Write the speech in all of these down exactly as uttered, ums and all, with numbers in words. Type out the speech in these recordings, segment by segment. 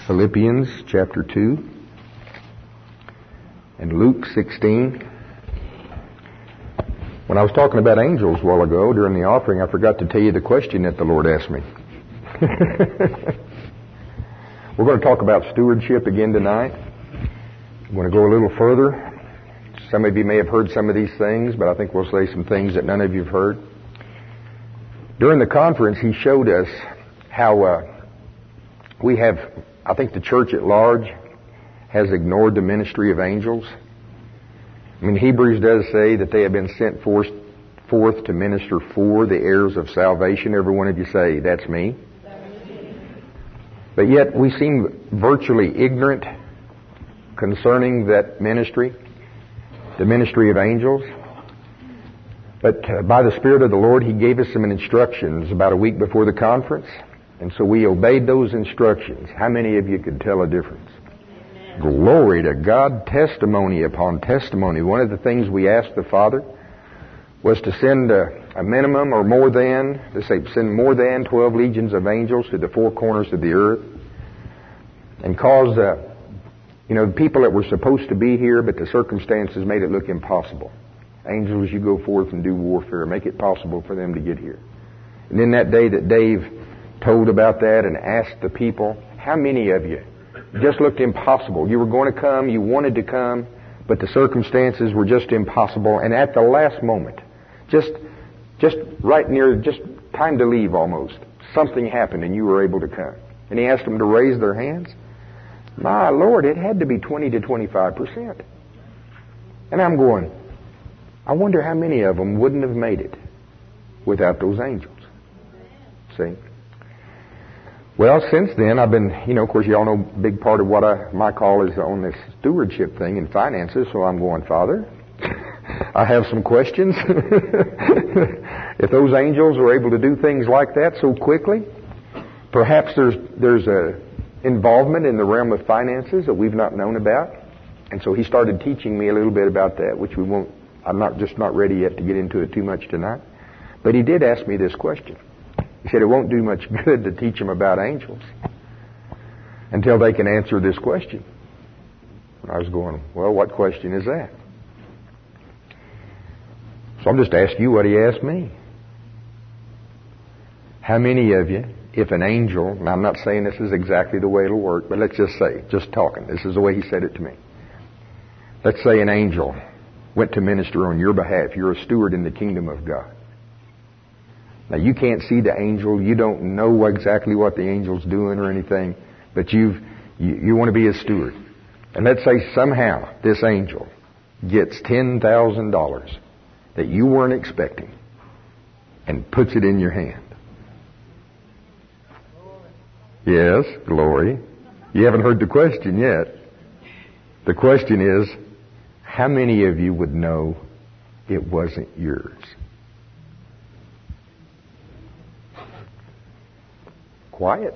Philippians chapter two and Luke sixteen. When I was talking about angels a while ago during the offering, I forgot to tell you the question that the Lord asked me. We're going to talk about stewardship again tonight. I'm going to go a little further. Some of you may have heard some of these things, but I think we'll say some things that none of you have heard. During the conference, he showed us how uh, we have, I think the church at large has ignored the ministry of angels. I mean, Hebrews does say that they have been sent forth, forth to minister for the heirs of salvation. Every one of you say, that's me. But yet we seem virtually ignorant concerning that ministry, the ministry of angels. But uh, by the Spirit of the Lord, He gave us some instructions about a week before the conference. And so we obeyed those instructions. How many of you could tell a difference? Amen. Glory to God, testimony upon testimony. One of the things we asked the Father was to send a, a minimum or more than, to say send more than twelve legions of angels to the four corners of the earth. And cause, uh, you know, the people that were supposed to be here, but the circumstances made it look impossible. Angels, you go forth and do warfare. Make it possible for them to get here. And then that day that Dave told about that and asked the people, how many of you just looked impossible? You were going to come, you wanted to come, but the circumstances were just impossible. And at the last moment, just just right near, just time to leave almost, something happened and you were able to come. And he asked them to raise their hands. My Lord, it had to be twenty to twenty-five percent. And I'm going, I wonder how many of them wouldn't have made it without those angels. See? Well, since then, I've been, you know, of course, you all know a big part of what I, my call is on this stewardship thing in finances. So I'm going, Father, I have some questions. If those angels were able to do things like that so quickly, perhaps there's there's a involvement in the realm of finances that we've not known about. And so he started teaching me a little bit about that, which we won't, I'm not just not ready yet to get into it too much tonight. But he did ask me this question. He said it won't do much good to teach them about angels until they can answer this question. And I was going, well, what question is that? So I'm just asking you what he asked me. How many of you, if an angel, and I'm not saying this is exactly the way it'll work, but let's just say, just talking, this is the way he said it to me. Let's say an angel went to minister on your behalf. You're a steward in the kingdom of God. Now, you can't see the angel. You don't know exactly what the angel's doing or anything, but you've, you, you want to be a steward. And let's say somehow this angel gets ten thousand dollars that you weren't expecting and puts it in your hand. Yes, glory. You haven't heard the question yet. The question is, how many of you would know it wasn't yours? Quiet.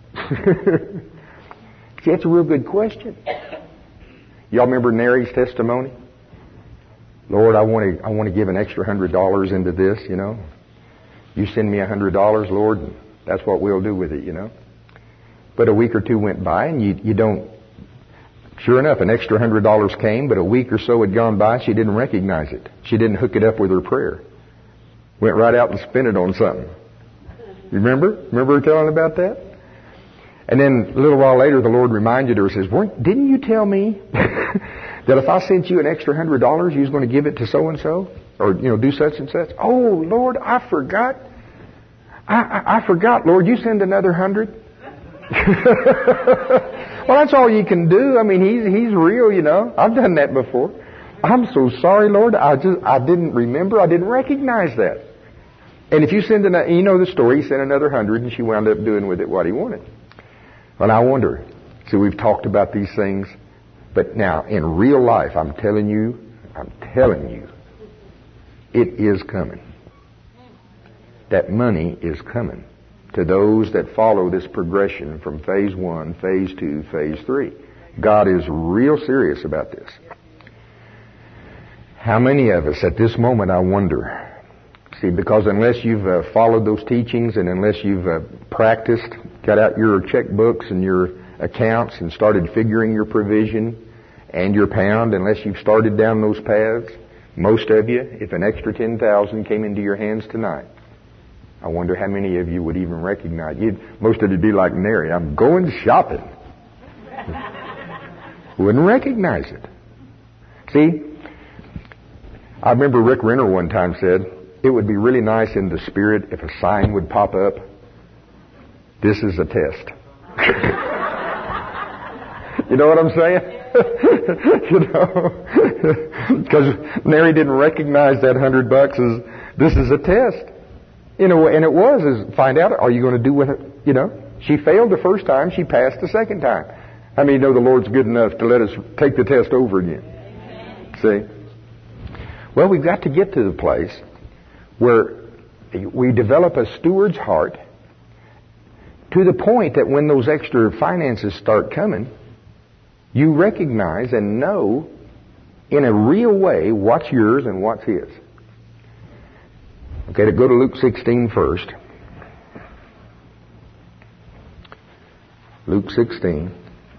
See, that's a real good question. Y'all remember Mary's testimony? Lord, I want to I want to give an extra hundred dollars into this, you know. You send me a hundred dollars, Lord, and that's what we'll do with it, you know. But a week or two went by and you you don't, sure enough, an extra hundred dollars came, but a week or so had gone by, she didn't recognize it. She didn't hook it up with her prayer. Went right out and spent it on something. You remember? Remember her telling about that? And then a little while later, the Lord reminded her, says, Weren't, didn't you tell me that if I sent you an extra hundred dollars, you was going to give it to so-and-so? Or, you know, do such and such? Oh, Lord, I forgot. I, I, I forgot, Lord, you send another hundred? Well, that's all you can do. I mean, he's, he's real, you know. I've done that before. I'm so sorry, Lord. I just, I didn't remember. I didn't recognize that. And if you send another, you know the story, he sent another hundred and she wound up doing with it what he wanted. Well, I wonder. See, we've talked about these things, but now in real life, I'm telling you, I'm telling you, it is coming. That money is coming to those that follow this progression from phase one, phase two, phase three. God is real serious about this. How many of us at this moment, I wonder, see, because unless you've uh, followed those teachings and unless you've uh, practiced, got out your checkbooks and your accounts and started figuring your provision and your pound unless you've started down those paths. Most of you, if an extra ten thousand came into your hands tonight, I wonder how many of you would even recognize it. Most of you would be like Mary, I'm going shopping. Wouldn't recognize it. See, I remember Rick Renner one time said, it would be really nice in the spirit if a sign would pop up, this is a test. You know what I'm saying? You know? Because Mary didn't recognize that hundred bucks as, this is a test. You know, and it was, is find out, are you going to do with it? You know, she failed the first time, she passed the second time. How many know the Lord's good enough to let us take the test over again? See? Well, we've got to get to the place where we develop a steward's heart to the point that when those extra finances start coming, you recognize and know in a real way what's yours and what's his. Okay, to go to Luke sixteen first. Luke sixteen.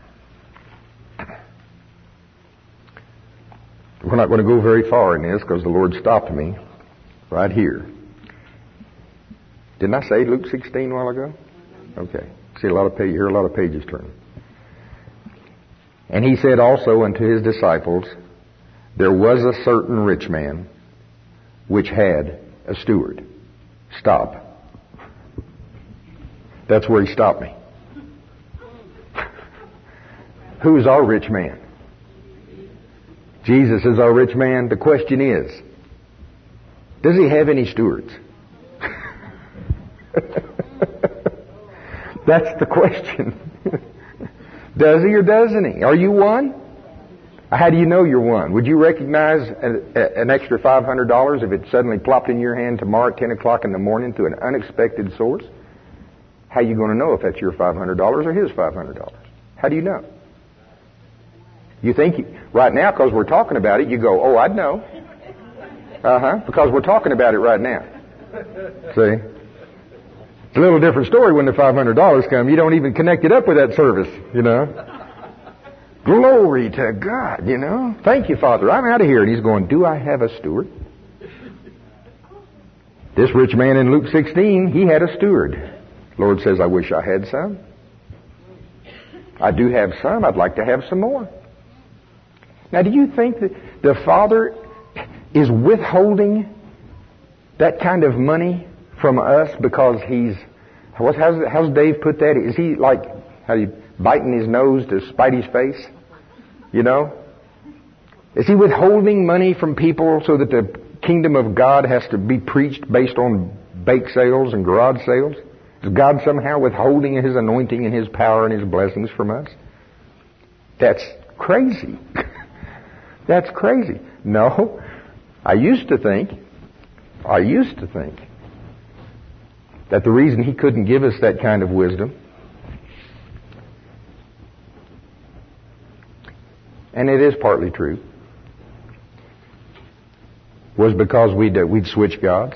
We're not going to go very far in this because the Lord stopped me right here. Didn't I say Luke sixteen a while ago? Okay. See a lot of pages, hear a lot of pages turning. And he said also unto his disciples, there was a certain rich man which had a steward. Stop. That's where he stopped me. Who is our rich man? Jesus is our rich man. The question is, does he have any stewards? That's the question. Does he or doesn't he? Are you one? How do you know you're one? Would you recognize a, a, an extra five hundred dollars if it suddenly plopped in your hand tomorrow at ten o'clock in the morning through an unexpected source? How are you going to know if that's your five hundred dollars or his five hundred dollars? How do you know? You think, you, right now, because we're talking about it, you go, oh, I'd know. Uh-huh, because we're talking about it right now. See? It's a little different story when the five hundred dollars come. You don't even connect it up with that service, you know. Glory to God, you know. Thank you, Father. I'm out of here. And he's going, do I have a steward? This rich man in Luke sixteen, he had a steward. The Lord says, I wish I had some. I do have some. I'd like to have some more. Now, do you think that the Father is withholding that kind of money from us because he's, what, how's, how's Dave put that? Is he like, how do you, biting his nose to spite his face? You know? Is he withholding money from people so that the kingdom of God has to be preached based on bake sales and garage sales? Is God somehow withholding his anointing and his power and his blessings from us? That's crazy. That's crazy. No. I used to think, I used to think that the reason he couldn't give us that kind of wisdom, and it is partly true, was because we'd, uh, we'd switch gods.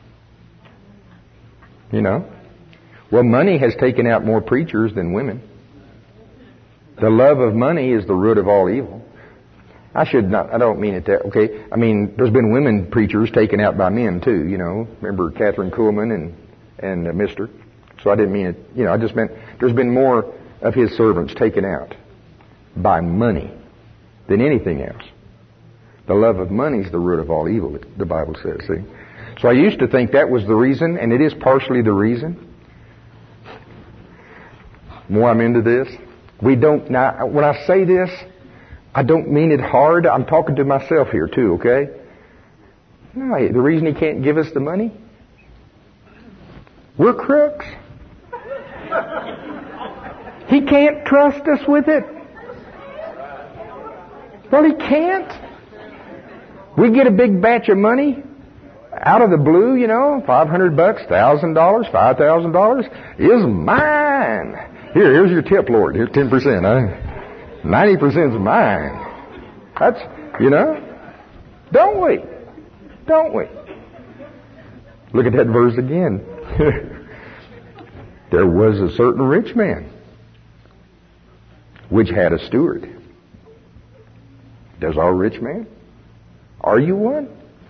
You know? Well, money has taken out more preachers than women. The love of money is the root of all evil. I should not, I don't mean it that, okay? I mean, there's been women preachers taken out by men too, you know. Remember Catherine Kuhlman and, and uh, Mister So I didn't mean it, you know, I just meant there's been more of his servants taken out by money than anything else. The love of money is the root of all evil, the Bible says, see? So I used to think that was the reason, and it is partially the reason. More I'm into this. We don't, now, when I say this, I don't mean it hard. I'm talking to myself here too, okay? No, the reason he can't give us the money? We're crooks. He can't trust us with it. Well, he can't. We get a big batch of money out of the blue, you know, five hundred bucks, one thousand dollars, five thousand dollars is mine. Here, here's your tip, Lord. Here's ten percent. Huh? ninety percent is mine. That's, you know, don't we? Don't we? Look at that verse again. There was a certain rich man which had a steward. Does our rich man? Are you one?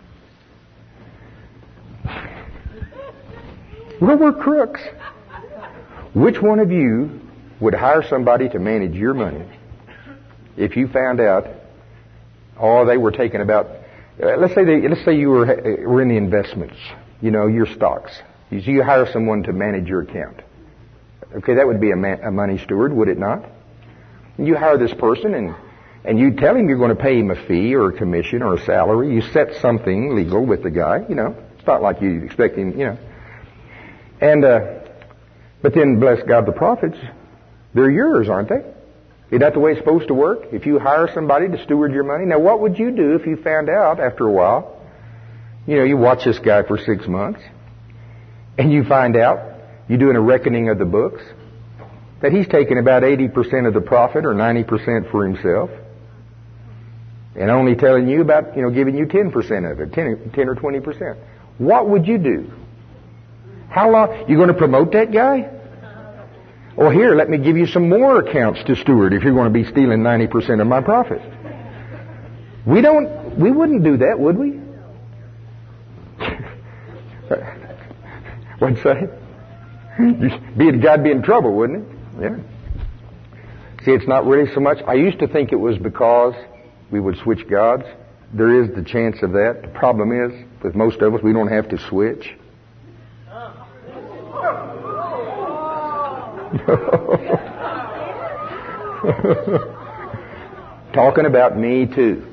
Well, we're crooks. Which one of you would hire somebody to manage your money if you found out, oh, they were taking about, uh, let's say they, let's say you were, uh, were in the investments, you know, your stocks. You, you hire someone to manage your account. Okay, that would be a, man, a money steward, would it not? You hire this person and, and you tell him you're going to pay him a fee or a commission or a salary. You set something legal with the guy, you know. It's not like you expect him, you know. And, uh, but then, bless God, the profits, they're yours, aren't they? Isn't that the way it's supposed to work? If you hire somebody to steward your money. Now, what would you do if you found out after a while, you know, you watch this guy for six months, and you find out, you're doing a reckoning of the books, that he's taking about eighty percent of the profit or ninety percent for himself, and only telling you about, you know, giving you ten percent of it, ten, ten or twenty percent. What would you do? How long? You going to promote that guy? Or here, let me give you some more accounts to steward if you're going to be stealing ninety percent of my profit. We don't, we wouldn't do that, would we? What'd you say? Be, God'd be in trouble, wouldn't it? Yeah. See, it's not really so much. I used to think it was because we would switch gods. There is the chance of that. The problem is, with most of us, we don't have to switch. Talking about me too.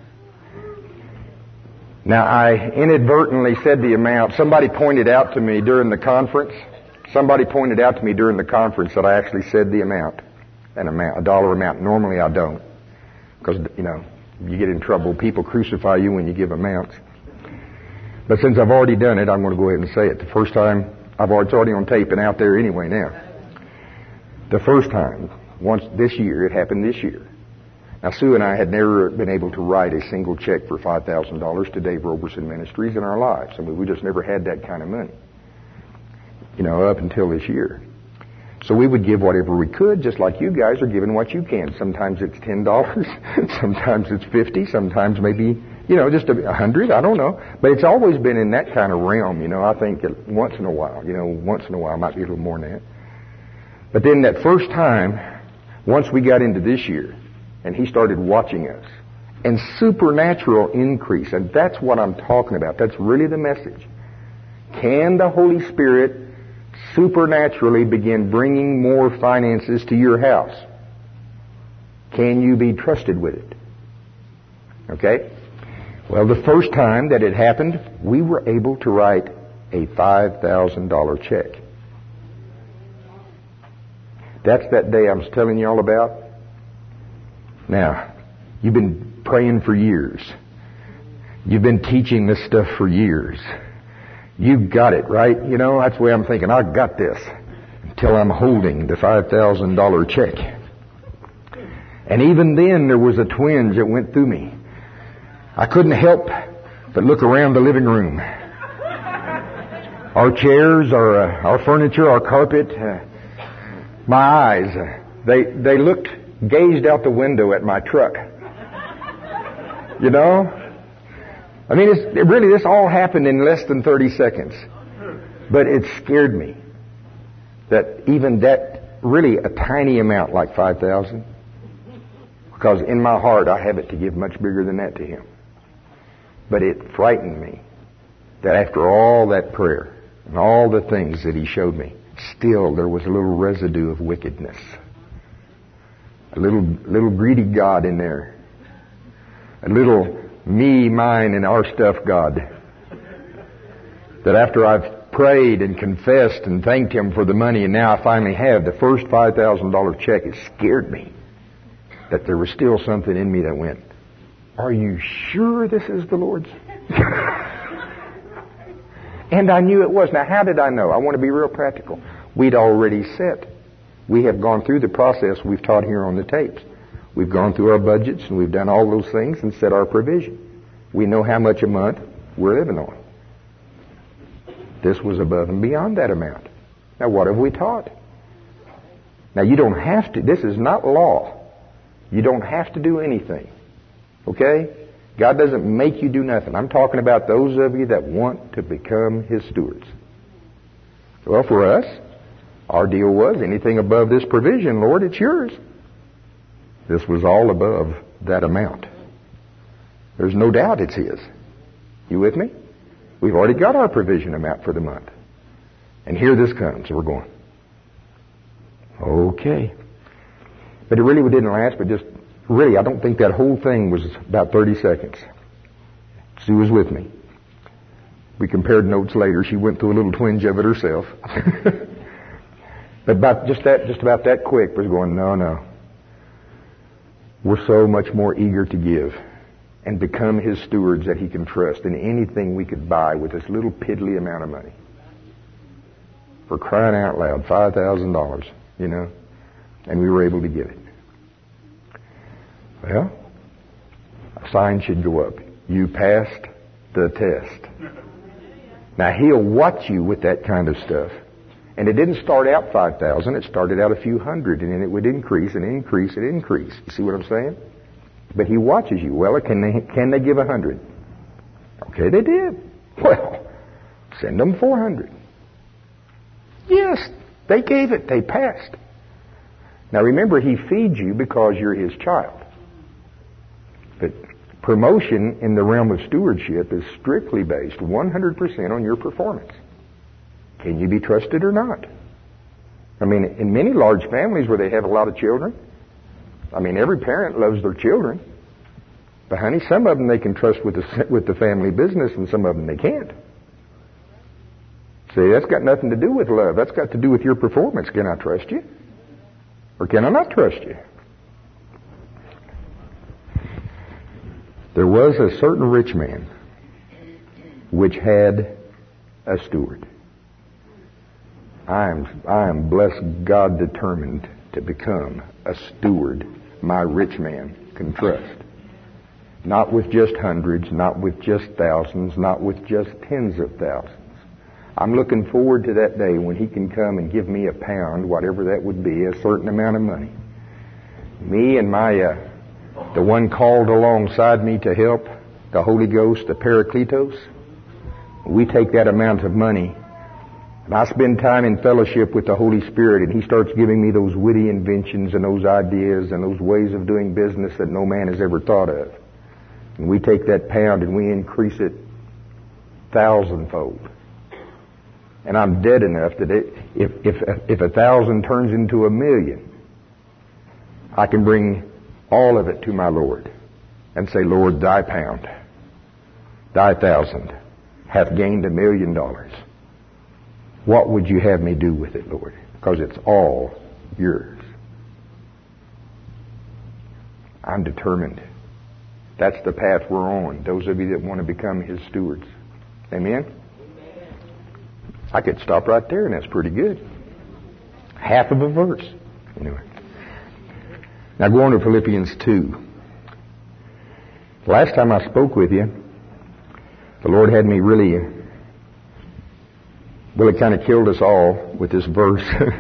Now, I inadvertently said the amount. Somebody pointed out to me during the conference. Somebody pointed out to me during the conference that I actually said the amount, an amount, a dollar amount. Normally, I don't, because you know you get in trouble. People crucify you when you give amounts. But since I've already done it, I'm going to go ahead and say it. The first time, I've already, it's already on tape and out there anyway now. The first time, once this year, it happened this year. Now, Sue and I had never been able to write a single check for five thousand dollars to Dave Roberson Ministries in our lives. I mean, we just never had that kind of money, you know, up until this year. So we would give whatever we could, just like you guys are giving what you can. Sometimes it's ten dollars, sometimes it's fifty dollars, sometimes maybe, you know, just a hundred, I don't know. But it's always been in that kind of realm, you know. I think that once in a while, you know, once in a while, might be a little more than that. But then that first time, once we got into this year, and he started watching us, and supernatural increase, and that's what I'm talking about. That's really the message. Can the Holy Spirit supernaturally begin bringing more finances to your house? Can you be trusted with it? Okay? Well, the first time that it happened, we were able to write a five thousand dollars check. That's that day I was telling you all about. Now, you've been praying for years. You've been teaching this stuff for years. You've got it, right? You know, that's the way I'm thinking. I got this. Until I'm holding the five thousand dollars check. And even then, there was a twinge that went through me. I couldn't help but look around the living room. Our chairs, our, uh, our furniture, our carpet, uh, my eyes, uh, they, they looked, gazed out the window at my truck. You know? I mean, it's, it really, this all happened in less than thirty seconds. But it scared me that even that, really a tiny amount like five thousand, because in my heart I have it to give much bigger than that to Him. But it frightened me that after all that prayer and all the things that He showed me, still there was a little residue of wickedness. A little, little greedy God in there. A little me, mine, and our stuff God. That after I've prayed and confessed and thanked Him for the money, and now I finally have the first five thousand dollars check, it scared me that there was still something in me that went, are you sure this is the Lord's? And I knew it was. Now, how did I know? I want to be real practical. We'd already set. We have gone through the process we've taught here on the tapes. We've gone through our budgets and we've done all those things and set our provision. We know how much a month we're living on. This was above and beyond that amount. Now, what have we taught? Now, you don't have to. This is not law. You don't have to do anything. Okay? God doesn't make you do nothing. I'm talking about those of you that want to become His stewards. Well, for us, our deal was anything above this provision, Lord, it's yours. This was all above that amount. There's no doubt it's His. You with me? We've already got our provision amount for the month. And here this comes. We're going, okay. But it really didn't last, but just, really, I don't think that whole thing was about thirty seconds. Sue was with me. We compared notes later. She went through a little twinge of it herself. But about just that, just about that quick was going, no, no. We're so much more eager to give and become His stewards that He can trust than anything we could buy with this little piddly amount of money. For crying out loud, five thousand dollars, you know, and we were able to give it. Well, a sign should go up. You passed the test. Now, He'll watch you with that kind of stuff. And it didn't start out five thousand, it started out a few hundred, and then it would increase and increase and increase. You see what I'm saying? But He watches you. Well, can they, can they give a hundred? Okay, they did. Well, send them four hundred. Yes, they gave it. They passed. Now remember, He feeds you because you're His child. But promotion in the realm of stewardship is strictly based one hundred percent on your performance. Can you be trusted or not? I mean, in many large families where they have a lot of children, I mean, every parent loves their children. But honey, some of them they can trust with the, with the family business, and some of them they can't. See, that's got nothing to do with love. That's got to do with your performance. Can I trust you? Or can I not trust you? There was a certain rich man which had a steward. I am, I am blessed God determined to become a steward my rich man can trust. Not with just hundreds, not with just thousands, not with just tens of thousands. I'm looking forward to that day when He can come and give me a pound, whatever that would be, a certain amount of money. Me and my, uh, the one called alongside me to help, the Holy Ghost, the Parakletos, we take that amount of money and I spend time in fellowship with the Holy Spirit, and He starts giving me those witty inventions and those ideas and those ways of doing business that no man has ever thought of. And we take that pound and we increase it thousandfold. And I'm dead enough that it, if, if, if a thousand turns into a million, I can bring all of it to my Lord and say, Lord, thy pound, thy thousand hath gained a million dollars. What would you have me do with it, Lord? Because it's all yours. I'm determined. That's the path we're on. Those of you that want to become His stewards. Amen? I could stop right there, and that's pretty good. Half of a verse. Anyway. Now go on to Philippians two. Last time I spoke with you, the Lord had me really... Well, it kind of killed us all with this verse.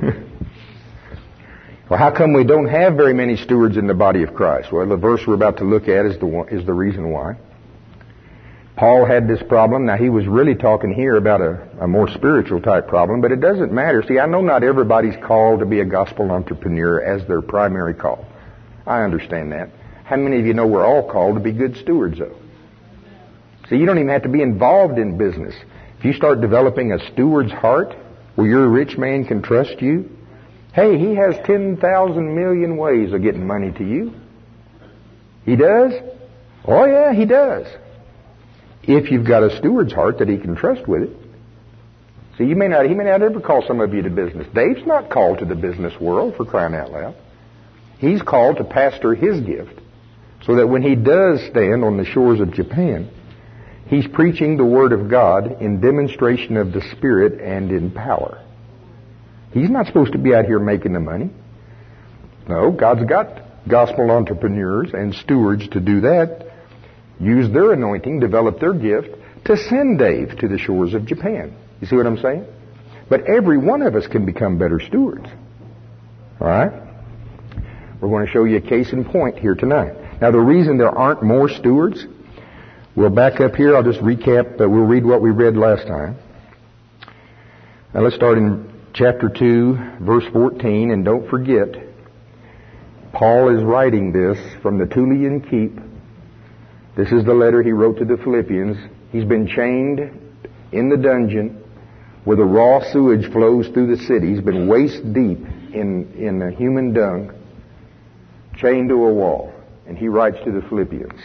Well, how come we don't have very many stewards in the body of Christ? Well, the verse we're about to look at is the one, is the reason why. Paul had this problem. Now, he was really talking here about a, a more spiritual type problem, but it doesn't matter. See, I know not everybody's called to be a gospel entrepreneur as their primary call. I understand that. How many of you know we're all called to be good stewards, though? See, you don't even have to be involved in business. If you start developing a steward's heart where your rich man can trust you, hey, he has ten thousand million ways of getting money to you. He does? Oh, yeah, he does. If you've got a steward's heart that he can trust with it. See, you may not, he may not ever call some of you to business. Dave's not called to the business world, for crying out loud. He's called to pastor his gift so that when he does stand on the shores of Japan, he's preaching the Word of God in demonstration of the Spirit and in power. He's not supposed to be out here making the money. No, God's got gospel entrepreneurs and stewards to do that. Use their anointing, develop their gift to send Dave to the shores of Japan. You see what I'm saying? But every one of us can become better stewards. All right? We're going to show you a case in point here tonight. Now, the reason there aren't more stewards, we'll back up here. I'll just recap. Uh, we'll read what we read last time. Now, let's start in chapter two, verse fourteen. And don't forget, Paul is writing this from the Tullian Keep. This is the letter he wrote to the Philippians. He's been chained in the dungeon where the raw sewage flows through the city. He's been waist deep in, in the human dung, chained to a wall. And he writes to the Philippians,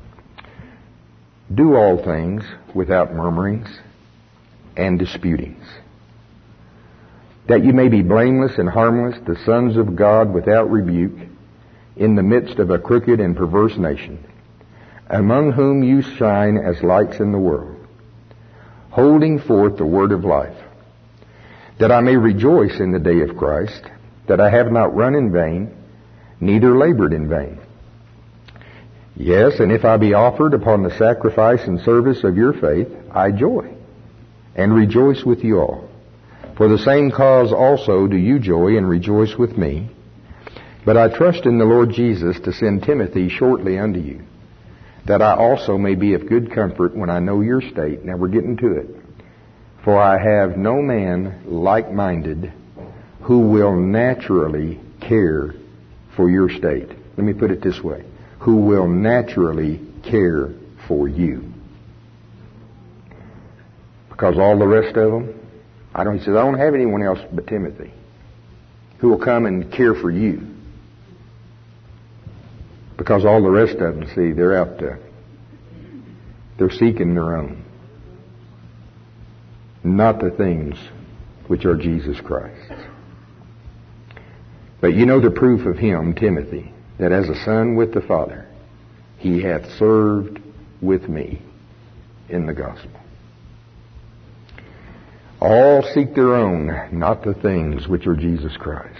"Do all things without murmurings and disputings, that you may be blameless and harmless, the sons of God without rebuke, in the midst of a crooked and perverse nation, among whom you shine as lights in the world, holding forth the word of life, that I may rejoice in the day of Christ, that I have not run in vain, neither labored in vain. Yes, and if I be offered upon the sacrifice and service of your faith, I joy, and rejoice with you all. For the same cause also do you joy and rejoice with me. But I trust in the Lord Jesus to send Timothy shortly unto you, that I also may be of good comfort when I know your state." Now we're getting to it. "For I have no man like-minded who will naturally care for your state." Let me put it this way. Who will naturally care for you. Because all the rest of them, I don't, he says, I don't have anyone else but Timothy who will come and care for you. Because all the rest of them, see, they're out to, they're seeking their own. Not the things which are Jesus Christ. But you know the proof of him, Timothy, that as a son with the Father, he hath served with me in the gospel. All seek their own, not the things which are Jesus Christ.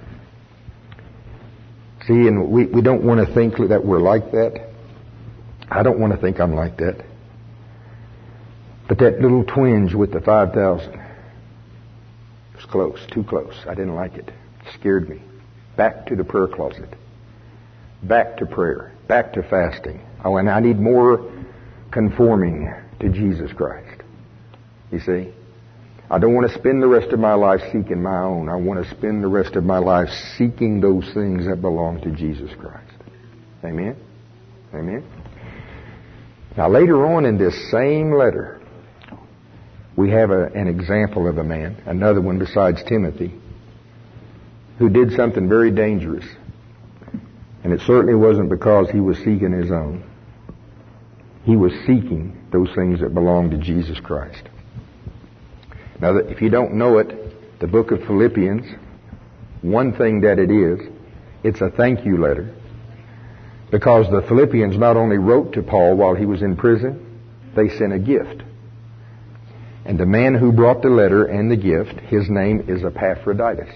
See, and we, we don't want to think that we're like that. I don't want to think I'm like that. But that little twinge with the five thousand was close, too close. I didn't like it. It scared me. Back to the prayer closet. Back to prayer. Back to fasting. Oh, and I need more conforming to Jesus Christ. You see? I don't want to spend the rest of my life seeking my own. I want to spend the rest of my life seeking those things that belong to Jesus Christ. Amen? Amen? Now later on in this same letter, we have a, an example of a man, another one besides Timothy, who did something very dangerous. And it certainly wasn't because he was seeking his own. He was seeking those things that belong to Jesus Christ. Now, if you don't know it, the book of Philippians, one thing that it is, it's a thank you letter. Because the Philippians not only wrote to Paul while he was in prison, they sent a gift. And the man who brought the letter and the gift, his name is Epaphroditus.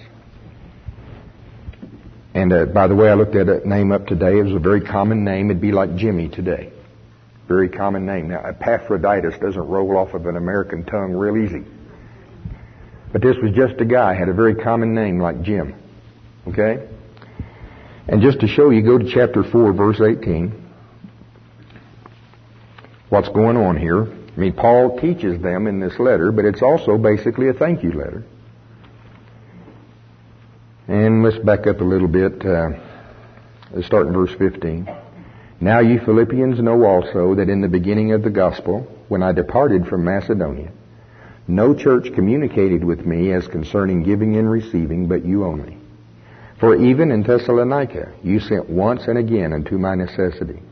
And uh, by the way, I looked that name up today. It was a very common name. It'd be like Jimmy today. Very common name. Now, Epaphroditus doesn't roll off of an American tongue real easy. But this was just a guy, had a very common name like Jim. Okay? And just to show you, go to chapter four, verse eighteen. What's going on here? I mean, Paul teaches them in this letter, but it's also basically a thank you letter. And let's back up a little bit. Uh, let's start in verse fifteen. "Now you Philippians know also that in the beginning of the gospel, when I departed from Macedonia, no church communicated with me as concerning giving and receiving, but you only. For even in Thessalonica, you sent once and again unto my necessity."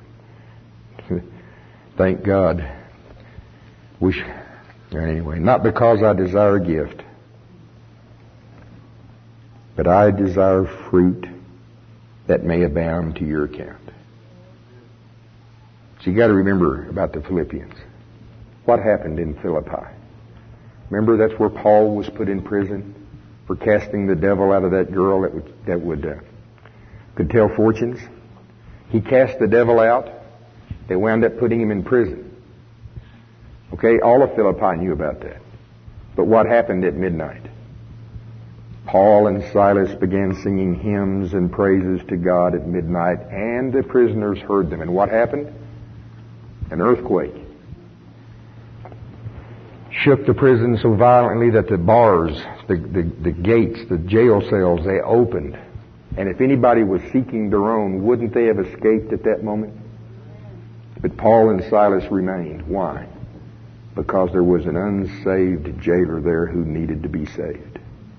Thank God. We sh- anyway, "not because I desire a gift, but I desire fruit that may abound to your account." So you got to remember about the Philippians. What happened in Philippi? Remember, that's where Paul was put in prison for casting the devil out of that girl that would, that would uh, could tell fortunes. He cast the devil out. They wound up putting him in prison. Okay, all of Philippi knew about that. But what happened at midnight? Paul and Silas began singing hymns and praises to God at midnight, and the prisoners heard them. And what happened? An earthquake shook the prison so violently that the bars, the, the, the gates, the jail cells, they opened. And if anybody was seeking their own, wouldn't they have escaped at that moment? But Paul and Silas remained. Why? Because there was an unsaved jailer there who needed to be saved.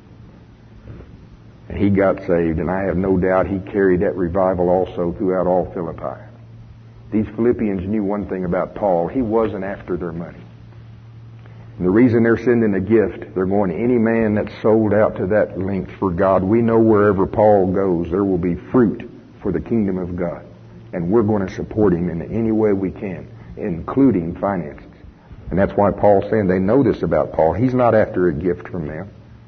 And he got saved, and I have no doubt he carried that revival also throughout all Philippi. These Philippians knew one thing about Paul. He wasn't after their money. And the reason they're sending a gift, they're going, any man that's sold out to that length for God, we know wherever Paul goes, there will be fruit for the kingdom of God. And we're going to support him in any way we can, including finances. And that's why Paul's saying they know this about Paul. He's not after a gift from them.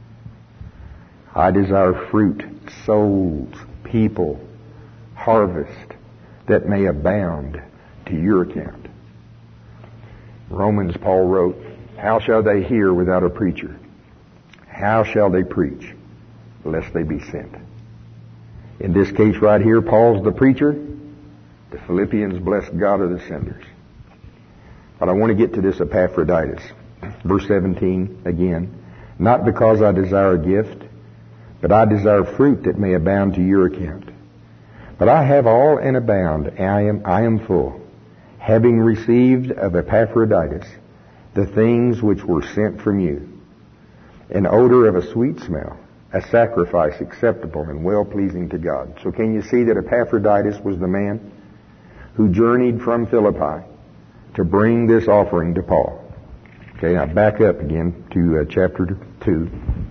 I desire fruit, souls, people, harvest that may abound to your account. Romans, Paul wrote, how shall they hear without a preacher? How shall they preach lest they be sent? In this case right here, Paul's the preacher. The Philippians, bless God, are the senders. But I want to get to this Epaphroditus. Verse seventeen again. Not because I desire a gift, but I desire fruit that may abound to your account. But I have all and abound, and I am, I am full, having received of Epaphroditus the things which were sent from you, an odor of a sweet smell, a sacrifice acceptable and well-pleasing to God. So can you see that Epaphroditus was the man who journeyed from Philippi to bring this offering to Paul? Okay, now back up again to uh, chapter two.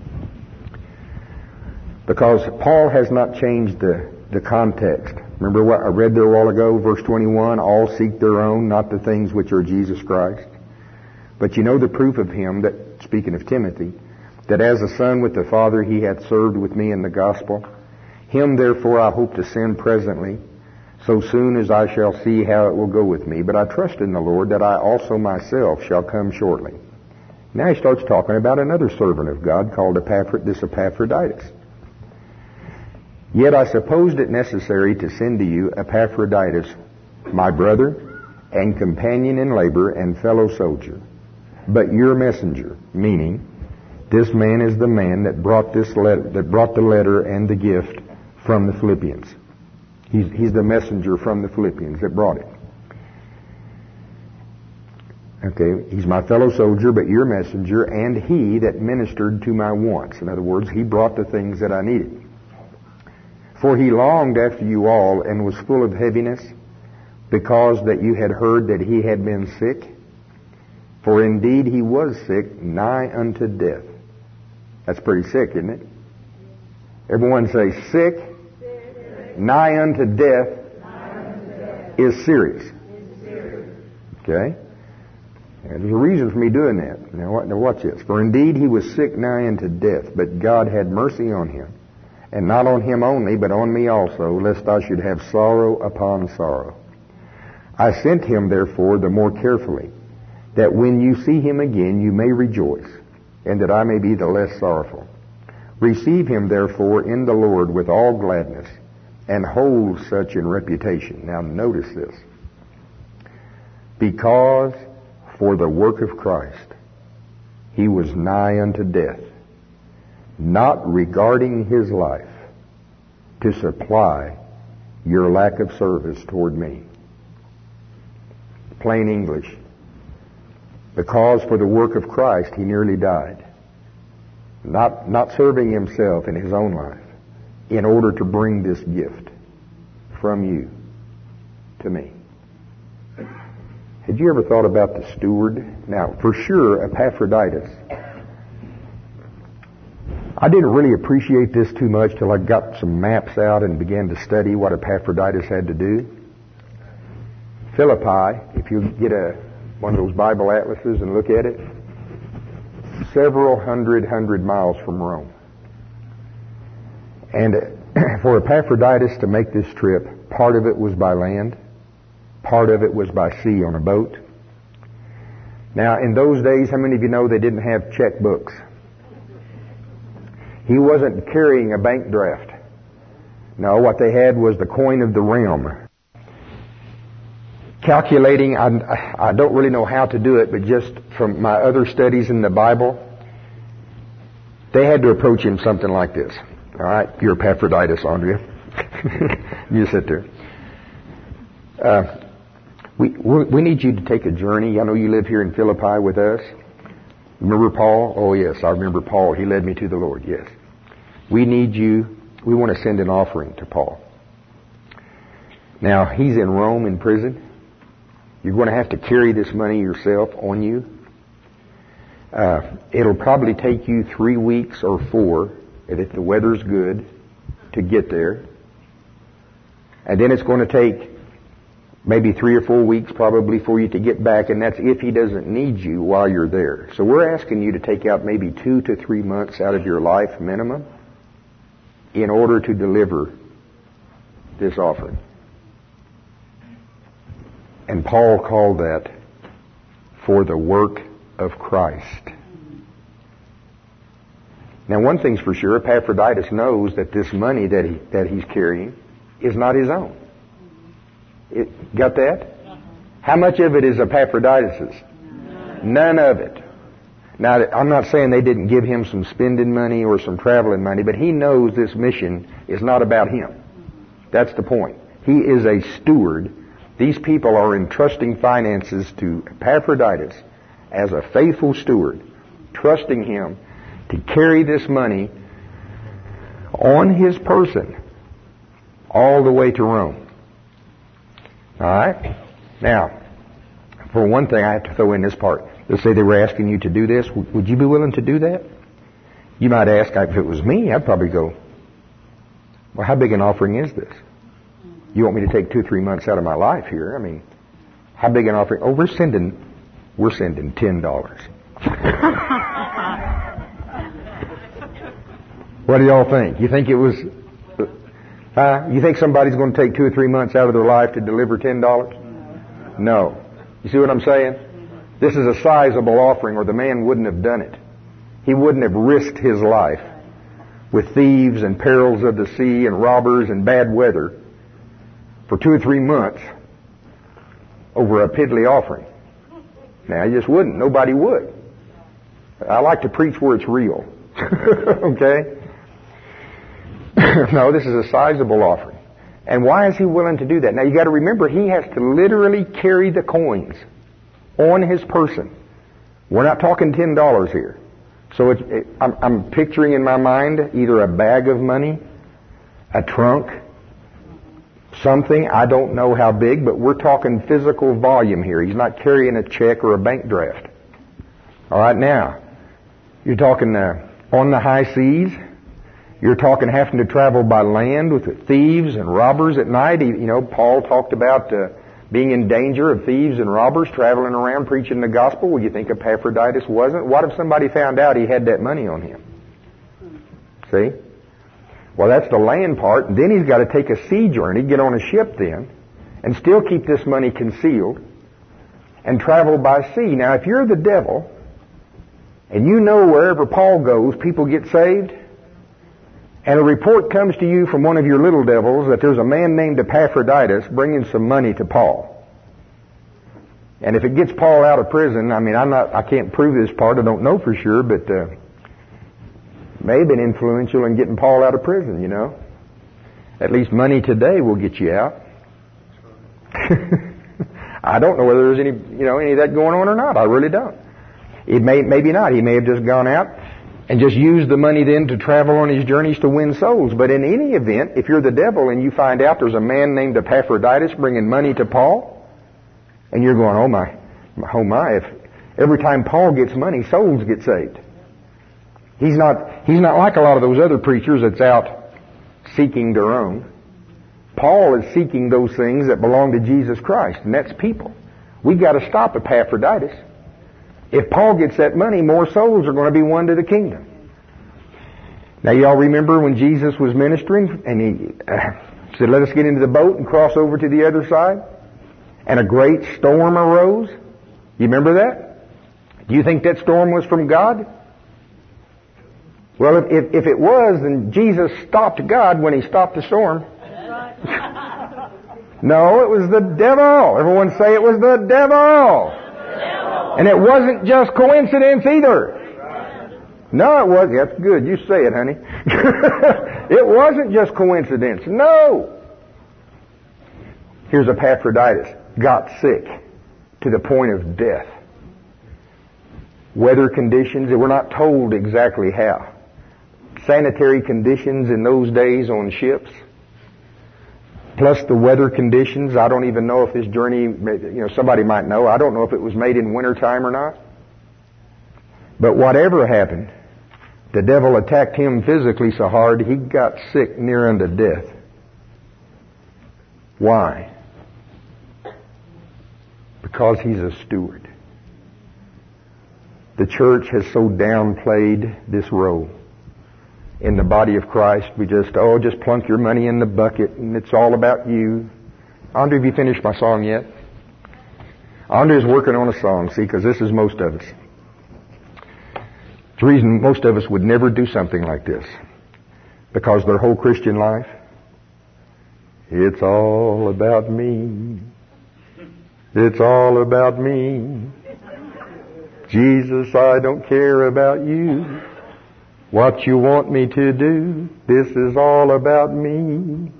Because Paul has not changed the, the context. Remember what I read there a while ago, verse twenty-one, all seek their own, not the things which are Jesus Christ. But you know the proof of him, that, speaking of Timothy, that as a son with the Father he hath served with me in the gospel. Him therefore I hope to send presently, so soon as I shall see how it will go with me. But I trust in the Lord that I also myself shall come shortly. Now he starts talking about another servant of God called Epaphra- this Epaphroditus. Yet I supposed it necessary to send to you Epaphroditus, my brother and companion in labor and fellow soldier, but your messenger, meaning this man is the man that brought this letter, that brought the letter and the gift from the Philippians. He's, he's the messenger from the Philippians that brought it. Okay, he's my fellow soldier, but your messenger, and he that ministered to my wants. In other words, he brought the things that I needed. For he longed after you all and was full of heaviness, because that you had heard that he had been sick. For indeed he was sick, nigh unto death. That's pretty sick, isn't it? Everyone say, sick, sick. Nigh unto death, nigh unto death. Is serious. Is serious. Okay? And there's a reason for me doing that. Now, what, now watch this. For indeed he was sick nigh unto death, but God had mercy on him. And not on him only, but on me also, lest I should have sorrow upon sorrow. I sent him therefore the more carefully, that when you see him again you may rejoice, and that I may be the less sorrowful. Receive him therefore in the Lord with all gladness, and hold such in reputation. Now notice this. Because for the work of Christ he was nigh unto death, not regarding his life, to supply your lack of service toward me. Plain English. Because for the work of Christ he nearly died. Not, not serving himself in his own life, in order to bring this gift from you to me. Had you ever thought about the steward? Now, for sure, Epaphroditus. I didn't really appreciate this too much till I got some maps out and began to study what Epaphroditus had to do. Philippi, if you get a one of those Bible atlases and look at it, several hundred, hundred miles from Rome. And for Epaphroditus to make this trip, part of it was by land, part of it was by sea on a boat. Now, in those days, how many of you know they didn't have checkbooks? He wasn't carrying a bank draft. No, what they had was the coin of the realm. Calculating, I, I don't really know how to do it, but just from my other studies in the Bible, they had to approach him something like this. All right, you're Epaphroditus, Andrea. You sit there. Uh, we we need you to take a journey. I know you live here in Philippi with us. Remember Paul? Oh yes, I remember Paul. He led me to the Lord. Yes. We need you. We want to send an offering to Paul. Now he's in Rome in prison. You're going to have to carry this money yourself on you. Uh, it'll probably take you three weeks or four, if the weather's good, to get there. And then it's going to take maybe three or four weeks probably for you to get back, and that's if he doesn't need you while you're there. So we're asking you to take out maybe two to three months out of your life minimum in order to deliver this offering. And Paul called that for the work of Christ. Now one thing's for sure, Epaphroditus knows that this money that he, that he's carrying is not his own. It, got that? How much of it is Epaphroditus's? None of it. Now, I'm not saying they didn't give him some spending money or some traveling money, but he knows this mission is not about him. That's the point. He is a steward. These people are entrusting finances to Epaphroditus as a faithful steward, trusting him to carry this money on his person all the way to Rome. All right? Now, for one thing, I have to throw in this part. Let's say they were asking you to do this. Would you be willing to do that? You might ask, if it was me, I'd probably go, well, how big an offering is this? You want me to take two or three months out of my life here? I mean, how big an offering? Oh, we're sending, we're sending ten dollars. What do y'all think? You think it was, uh, you think somebody's going to take two or three months out of their life to deliver ten dollars? No. You see what I'm saying? This is a sizable offering, or the man wouldn't have done it. He wouldn't have risked his life with thieves and perils of the sea and robbers and bad weather for two or three months over a piddly offering. Now, he just wouldn't. Nobody would. I like to preach where it's real. Okay? No, this is a sizable offering. And why is he willing to do that? Now, you got to remember, he has to literally carry the coins on his person. We're not talking ten dollars here. So it's, it, I'm, I'm picturing in my mind either a bag of money, a trunk, something. I don't know how big, but we're talking physical volume here. He's not carrying a check or a bank draft. All right, now, you're talking uh, on the high seas. You're talking having to travel by land with thieves and robbers at night. You know, Paul talked about uh, being in danger of thieves and robbers traveling around preaching the gospel. Well, you think Epaphroditus wasn't? What if somebody found out he had that money on him? See? Well, that's the land part. And then he's got to take a sea journey, get on a ship then, and still keep this money concealed and travel by sea. Now, if you're the devil and you know wherever Paul goes, people get saved, and a report comes to you from one of your little devils that there's a man named Epaphroditus bringing some money to Paul. And if it gets Paul out of prison, I mean, I'm not, I can't prove this part, I don't know for sure, but uh, may have been influential in getting Paul out of prison, you know. At least money today will get you out. I don't know whether there's any, you know, any of that going on or not. I really don't. It may, maybe not. He may have just gone out and just use the money then to travel on his journeys to win souls. But in any event, if you're the devil and you find out there's a man named Epaphroditus bringing money to Paul, and you're going, oh my, oh my, if every time Paul gets money, souls get saved. He's not, he's not like a lot of those other preachers that's out seeking their own. Paul is seeking those things that belong to Jesus Christ, and that's people. We've got to stop Epaphroditus. If Paul gets that money, more souls are going to be won to the kingdom. Now, y'all remember when Jesus was ministering and he uh, said, let us get into the boat and cross over to the other side? And a great storm arose. You remember that? Do you think that storm was from God? Well, if, if, if it was, then Jesus stopped God when he stopped the storm. No, it was the devil. Everyone say it was the devil. devil. And it wasn't just coincidence either. No, it wasn't. That's good. You say it, honey. It wasn't just coincidence. No. Here's Epaphroditus. Got sick to the point of death. Weather conditions, we're not told exactly how. Sanitary conditions in those days on ships. Plus the weather conditions. I don't even know if this journey, you know, somebody might know. I don't know if it was made in wintertime or not. But whatever happened, the devil attacked him physically so hard he got sick near unto death. Why? Because he's a steward. The church has so downplayed this role. In the body of Christ, we just, oh, just plunk your money in the bucket and it's all about you. Andre, have you finished my song yet? Andre's working on a song, see, because this is most of us. The reason most of us would never do something like this. Because their whole Christian life, it's all about me. It's all about me. Jesus, I don't care about you. What you want me to do, this is all about me.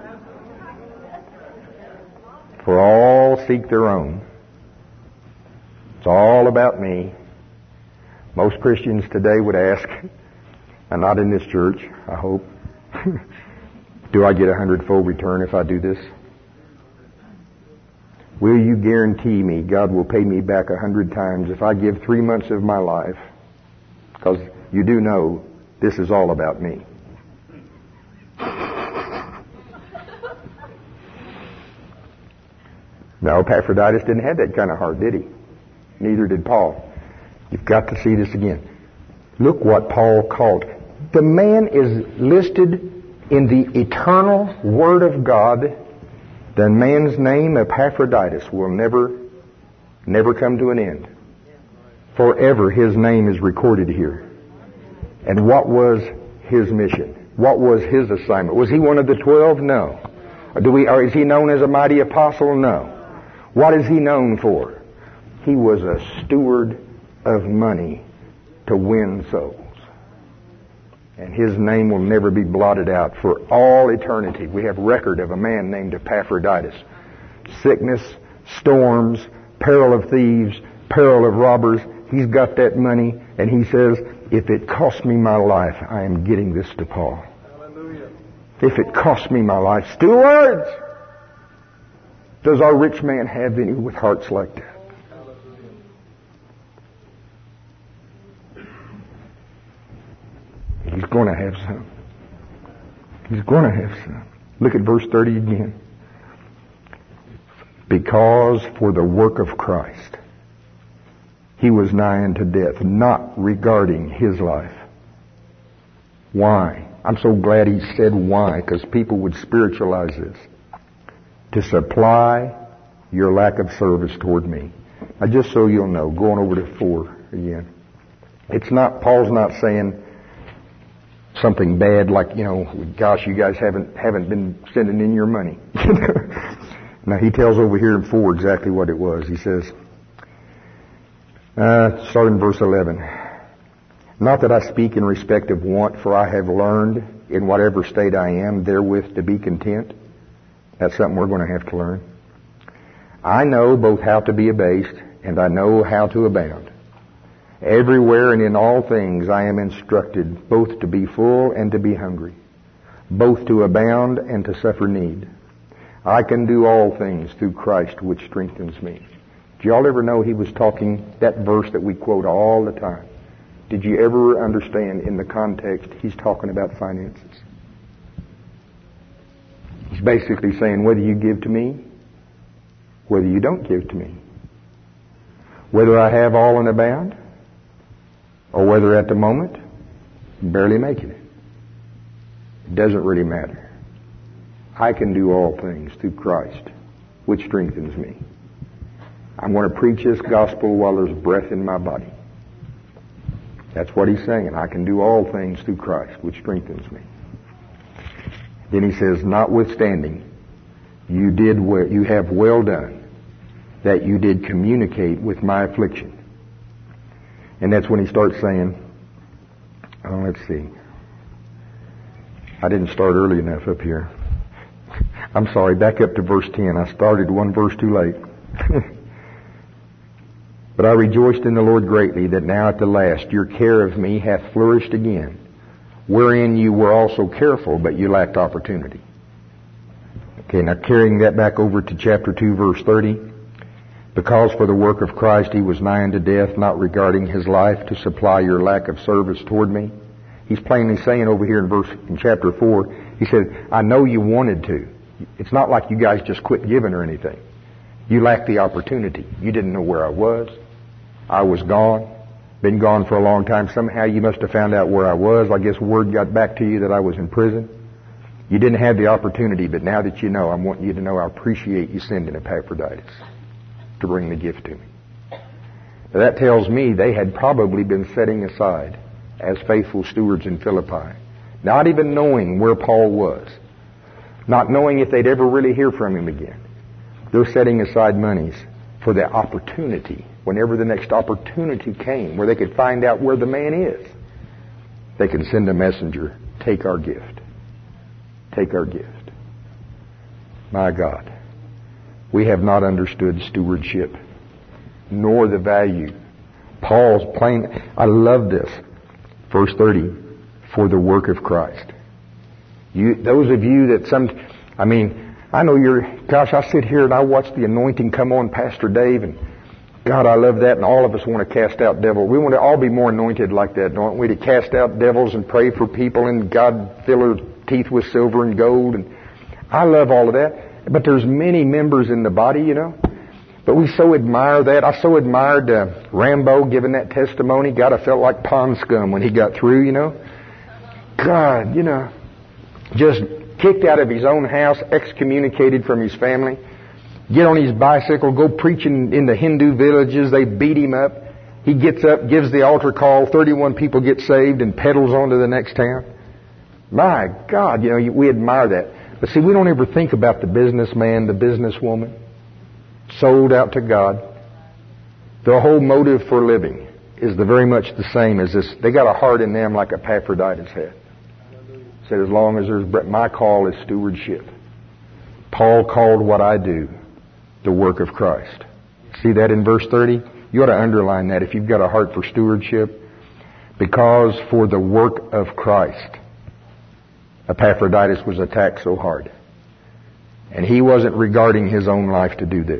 For all seek their own. It's all about me. Most Christians today would ask, and not in this church, I hope, do I get a hundredfold return if I do this? Will you guarantee me God will pay me back a hundred times if I give three months of my life? Because you do know this is all about me. No, Epaphroditus didn't have that kind of heart, did he? Neither did Paul. You've got to see this again. Look what Paul called. The man is listed in the eternal Word of God. The man's name, Epaphroditus, will never, never come to an end. Forever his name is recorded here. And what was his mission? What was his assignment? Was he one of the twelve? No. Or do we, or is he known as a mighty apostle? No. What is he known for? He was a steward of money to win souls. And his name will never be blotted out for all eternity. We have record of a man named Epaphroditus. Sickness, storms, peril of thieves, peril of robbers. He's got that money, and he says, if it costs me my life, I am getting this to Paul. Hallelujah. If it costs me my life. Stewards! Does our rich man have any with hearts like that? He's going to have some. He's going to have some. Look at verse thirty again. Because for the work of Christ, he was nigh unto death, not regarding his life. Why? I'm so glad he said why, because people would spiritualize this. To supply your lack of service toward me. Now just so you'll know, going over to four again. It's not, Paul's not saying something bad like, you know, gosh, you guys haven't haven't been sending in your money. Now he tells over here in four exactly what it was. He says, uh, starting in verse eleven, not that I speak in respect of want, for I have learned in whatever state I am therewith to be content. That's something we're going to have to learn. I know both how to be abased and I know how to abound. Everywhere and in all things I am instructed both to be full and to be hungry, both to abound and to suffer need. I can do all things through Christ which strengthens me. Do y'all ever know he was talking, that verse that we quote all the time? Did you ever understand in the context he's talking about finances? He's basically saying whether you give to me, whether you don't give to me, whether I have all and abound, or whether at the moment, barely making it. It doesn't really matter. I can do all things through Christ, which strengthens me. I'm going to preach this gospel while there's breath in my body. That's what he's saying. I can do all things through Christ, which strengthens me. Then he says, notwithstanding, you did well, you have well done, that you did communicate with my affliction. And that's when he starts saying, oh, let's see. I didn't start early enough up here. I'm sorry, back up to verse ten. I started one verse too late. But I rejoiced in the Lord greatly that now at the last your care of me hath flourished again, wherein you were also careful, but you lacked opportunity. Okay, now carrying that back over to chapter two, verse thirty. Because for the work of Christ he was nigh unto death, not regarding his life to supply your lack of service toward me. He's plainly saying over here in verse in chapter four, he said, I know you wanted to. It's not like you guys just quit giving or anything. You lacked the opportunity. You didn't know where I was. I was gone. Been gone for a long time. Somehow you must have found out where I was. I guess word got back to you that I was in prison. You didn't have the opportunity, but now that you know, I want you to know I appreciate you sending Epaphroditus to bring the gift to me. Now that tells me they had probably been setting aside as faithful stewards in Philippi, not even knowing where Paul was, not knowing if they'd ever really hear from him again. They're setting aside monies for the opportunity, whenever the next opportunity came, where they could find out where the man is. They can send a messenger, take our gift. Take our gift. My God, we have not understood stewardship, nor the value. Paul's plain, I love this. Verse thirty, for the work of Christ. You, those of you that some, I mean, I know you're, gosh, I sit here and I watch the anointing come on Pastor Dave, and God, I love that, and all of us want to cast out devils. We want to all be more anointed like that, don't we? To cast out devils and pray for people, and God fill our teeth with silver and gold. And I love all of that. But there's many members in the body, you know. But we so admire that. I so admired uh, Rambo giving that testimony. God, I felt like pond scum when he got through, you know. God, you know, just kicked out of his own house, excommunicated from his family. Get on his bicycle, go preaching in the Hindu villages. They beat him up. He gets up, gives the altar call. thirty-one people get saved and pedals on to the next town. My God, you know, we admire that. But see, we don't ever think about the businessman, the businesswoman, sold out to God. Their whole motive for living is the very much the same as this. They got a heart in them like Epaphroditus had. Said, as long as there's breath, my call is stewardship. Paul called what I do the work of Christ. See that in verse thirty? You ought to underline that if you've got a heart for stewardship. Because for the work of Christ, Epaphroditus was attacked so hard. And he wasn't regarding his own life to do this.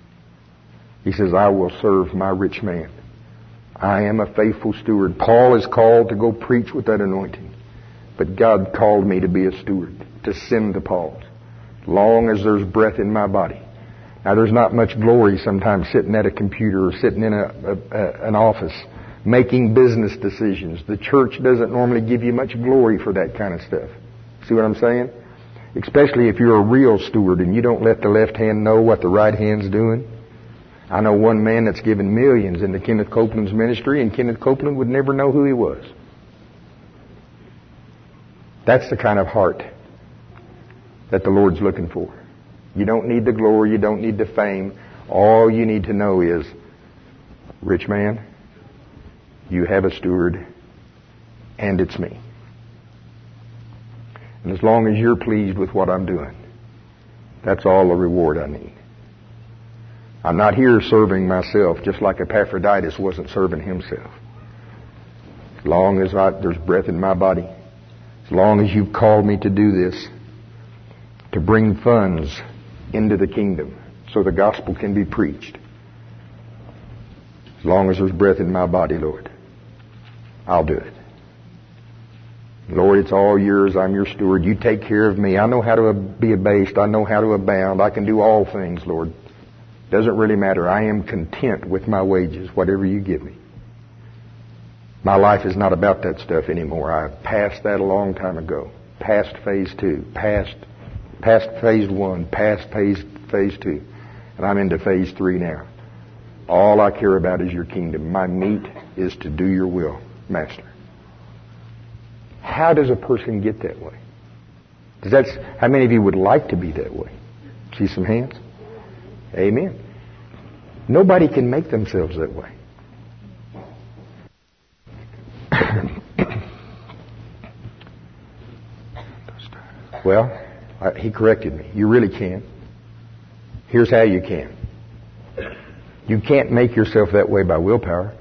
He says, I will serve my rich man. I am a faithful steward. Paul is called to go preach with that anointing. But God called me to be a steward, to send the Pauls, long as there's breath in my body. Now, there's not much glory sometimes sitting at a computer or sitting in a, a, a, an office making business decisions. The church doesn't normally give you much glory for that kind of stuff. See what I'm saying? Especially if you're a real steward and you don't let the left hand know what the right hand's doing. I know one man that's given millions into Kenneth Copeland's ministry, and Kenneth Copeland would never know who he was. That's the kind of heart that the Lord's looking for. You don't need the glory. You don't need the fame. All you need to know is, rich man, you have a steward, and it's me. And as long as you're pleased with what I'm doing, that's all the reward I need. I'm not here serving myself, just like Epaphroditus wasn't serving himself. As long as I, there's breath in my body, as long as you've called me to do this, to bring funds into the kingdom so the gospel can be preached, as long as there's breath in my body, Lord, I'll do it. Lord, it's all yours. I'm your steward. You take care of me. I know how to be abased. I know how to abound. I can do all things, Lord. Doesn't really matter. I am content with my wages, whatever you give me. My life is not about that stuff anymore. I passed that a long time ago. Past phase two. Past, past phase one. Past phase, phase two. And I'm into phase three now. All I care about is your kingdom. My meat is to do your will. master. How does a person get that way? Does that, how many of you would like to be that way? See some hands? Amen. Nobody can make themselves that way. Well, I, he corrected me. You really can. Here's how you can. You can't make yourself that way by willpower.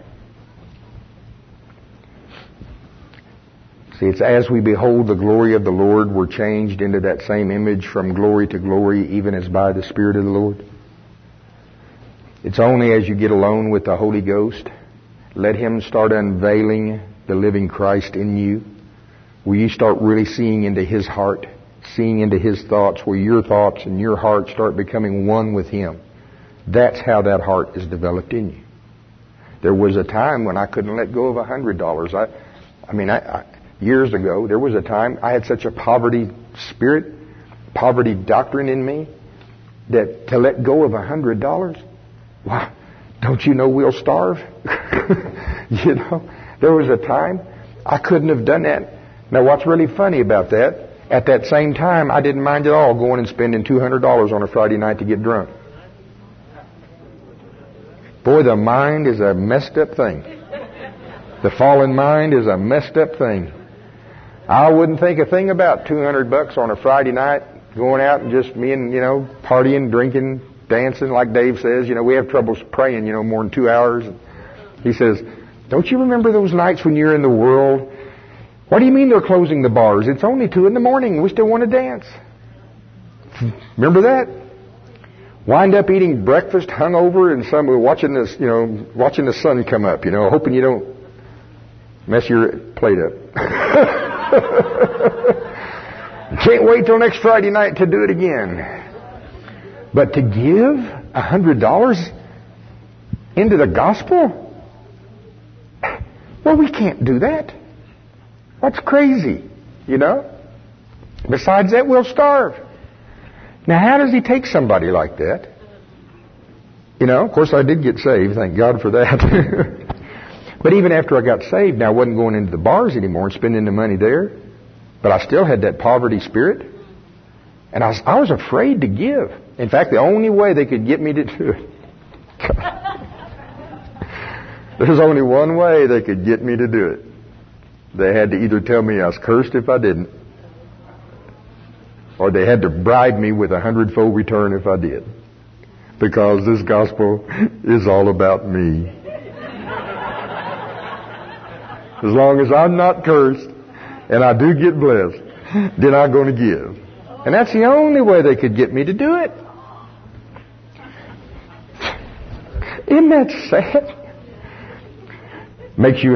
See, it's as we behold the glory of the Lord, we're changed into that same image from glory to glory, even as by the Spirit of the Lord. It's only as you get alone with the Holy Ghost, let Him start unveiling the living Christ in you, where you start really seeing into His heart, seeing into His thoughts, where your thoughts and your heart start becoming one with Him. That's how that heart is developed in you. There was a time when I couldn't let go of a hundred dollars. I, I mean, I, I, years ago, there was a time I had such a poverty spirit, poverty doctrine in me, that to let go of a hundred dollars, wow, don't you know we'll starve? You know, there was a time I couldn't have done that. Now, what's really funny about that? At that same time, I didn't mind at all going and spending two hundred dollars on a Friday night to get drunk. Boy, the mind is a messed up thing. The fallen mind is a messed up thing. I wouldn't think a thing about two hundred bucks on a Friday night, going out and just me and, you know, partying, drinking, dancing, like Dave says. You know, we have troubles praying, you know, more than two hours. He says, don't you remember those nights when you're in the world? What do you mean they're closing the bars? It's only two in the morning. We still want to dance. Remember that? Wind up eating breakfast hungover and some watching this, you know, watching the sun come up, you know, hoping you don't mess your plate up. Can't wait till next Friday night to do it again. But to give a hundred dollars into the gospel? Well, we can't do that. That's crazy, you know? Besides that, we'll starve. Now, how does He take somebody like that? You know, of course, I did get saved. Thank God for that. But even after I got saved, now I wasn't going into the bars anymore and spending the money there. But I still had that poverty spirit. And I was, I was afraid to give. In fact, the only way they could get me to do it. There's only one way they could get me to do it. They had to either tell me I was cursed if I didn't, or they had to bribe me with a hundredfold return if I did. Because this gospel is all about me. As long as I'm not cursed and I do get blessed, then I'm going to give. And that's the only way they could get me to do it. Isn't that sad? Makes you...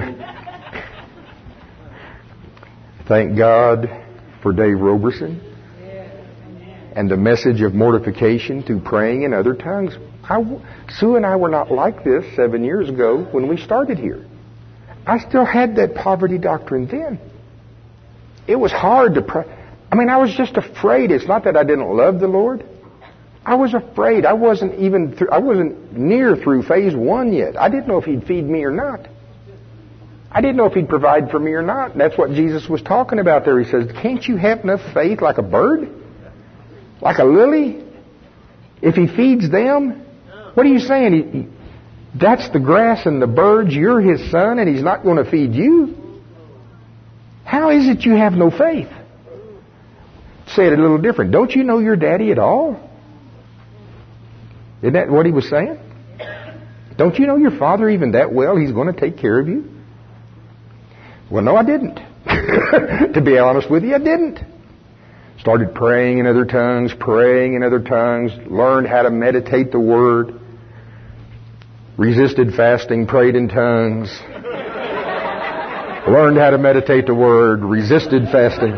Thank God for Dave Roberson and the message of mortification through praying in other tongues. I, Sue and I were not like this seven years ago when we started here. I still had that poverty doctrine then. It was hard to pray. I mean, I was just afraid. It's not that I didn't love the Lord. I was afraid. I wasn't even through, I wasn't near through phase one yet. I didn't know if He'd feed me or not. I didn't know if He'd provide for me or not. That's what Jesus was talking about there. He says, can't you have enough faith like a bird? Like a lily? If He feeds them? What are you saying? He, he, that's the grass and the birds. You're His son and He's not going to feed you? How is it you have no faith? Say it a little different. Don't you know your daddy at all? Isn't that what He was saying? Don't you know your Father even that well? He's going to take care of you? Well, no, I didn't. To be honest with you, I didn't. Started praying in other tongues, praying in other tongues, learned how to meditate the Word, resisted fasting, prayed in tongues, learned how to meditate the Word, resisted fasting,